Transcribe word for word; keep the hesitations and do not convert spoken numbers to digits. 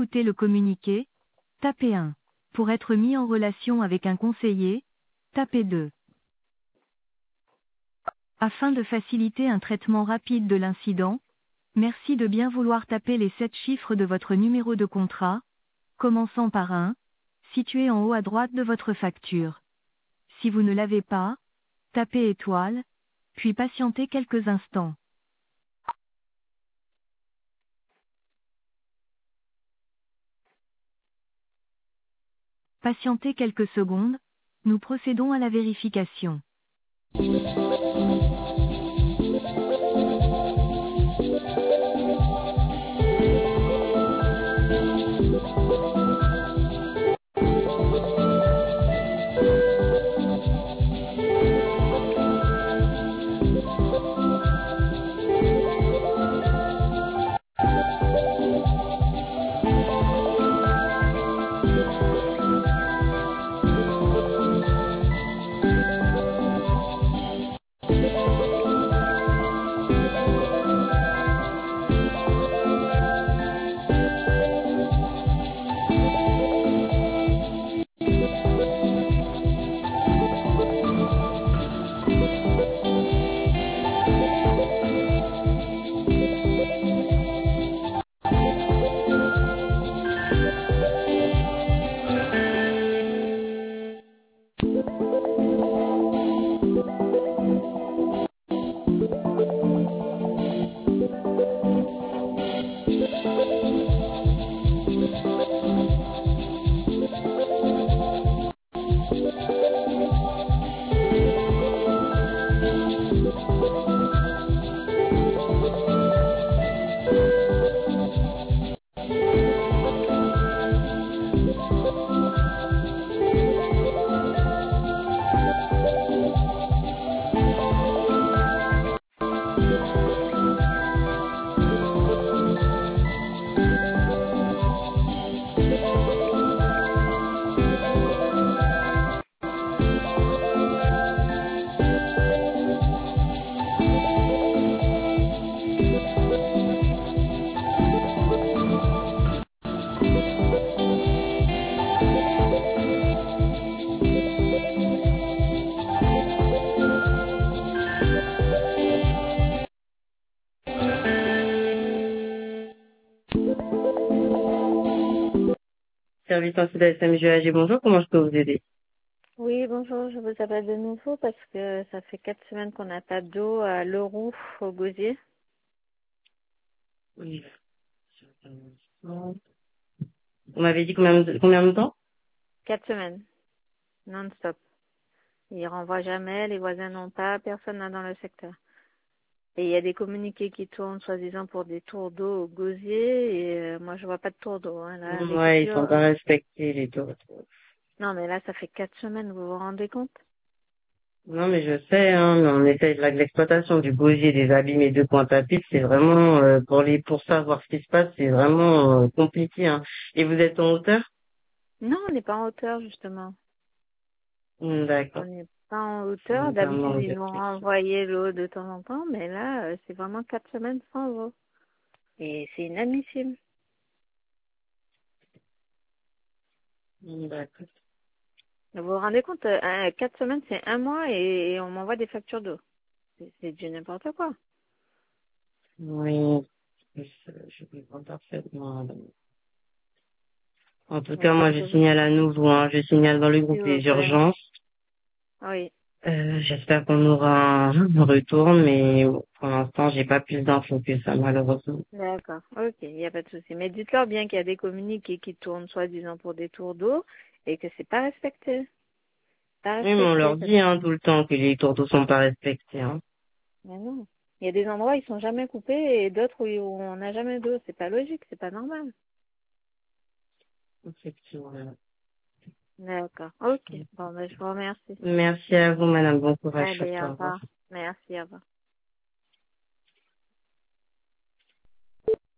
écouter le communiqué, tapez un. Pour être mis en relation avec un conseiller, tapez deux. Afin de faciliter un traitement rapide de l'incident, merci de bien vouloir taper les sept chiffres de votre numéro de contrat, commençant par un, situé en haut à droite de votre facture. Si vous ne l'avez pas, tapez étoile, puis patientez quelques instants. Patientez quelques secondes, nous procédons à la vérification. Service ainsi de la S M G A G, bonjour, comment je peux vous aider? Oui, bonjour, je vous appelle de nouveau parce que ça fait quatre semaines qu'on n'a pas d'eau à Leroux, au Gosier. Oui. Vous m'avez dit combien de, combien de temps? Quatre semaines, non-stop. Ils renvoient jamais, les voisins n'ont pas, personne n'a dans le secteur. Et il y a des communiqués qui tournent, soi-disant, pour des tours d'eau au Gosier, et euh, moi je vois pas de tours d'eau. Hein, là, les Ouais, ils coupures. sont euh, pas respectés, les taux. Non, mais là, ça fait quatre semaines, vous vous rendez compte? Non, mais je sais, hein, mais on essaye de la- de l'exploitation du gosier, des abîmes et de Pointe-à-Pitre, c'est vraiment, euh, pour les, pour savoir ce qui se passe, c'est vraiment euh, compliqué, hein. Et vous êtes en hauteur? Non, on n'est pas en hauteur, justement. Hmm, On d'accord. n'est pas en C'est hauteur. notamment D'habitude, de ils nous réflexion. renvoyaient l'eau de temps en temps, mais là, euh, c'est vraiment quatre semaines sans eau. Et c'est inadmissible. Hmm, d'accord. Vous vous rendez compte, euh, un- quatre semaines, c'est un mois et, et on m'envoie des factures d'eau. C'est c'est du n'importe quoi. Oui, je, je comprends parfaitement. En tout cas, Donc, moi, comme je je vous signale à nouveau, hein, je signale dans le s'il groupe vous les plaît. urgences. Oui, Euh, j'espère qu'on aura un retour, mais pour l'instant, j'ai pas plus d'infos que ça, malheureusement. d'accord. Ok, il n'y a pas de souci. Mais dites-leur bien qu'il y a des communiqués qui tournent soi-disant pour des tours d'eau et que c'est pas respecté. Pas Oui, mais on respecté. leur Parce... dit hein, tout le temps que les tourteaux sont pas respectés. Hein. Mais non. Il y a des endroits où ils sont jamais coupés et d'autres où où on n'a jamais d'eau. C'est pas logique, c'est pas normal. Effectivement. D'accord. Ok. Bon, ben, je vous remercie. Merci à vous, madame. Bon courage. Allez, au Surtout, au revoir. revoir. Merci, au revoir.